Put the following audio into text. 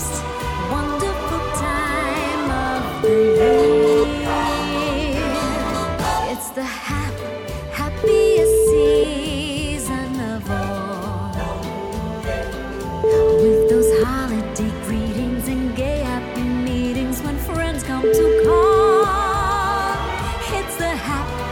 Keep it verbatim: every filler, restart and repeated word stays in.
most wonderful time of the year. It's the hap- happiest season of all, with those holiday greetings and gay happy meetings when friends come to call. It's the hap-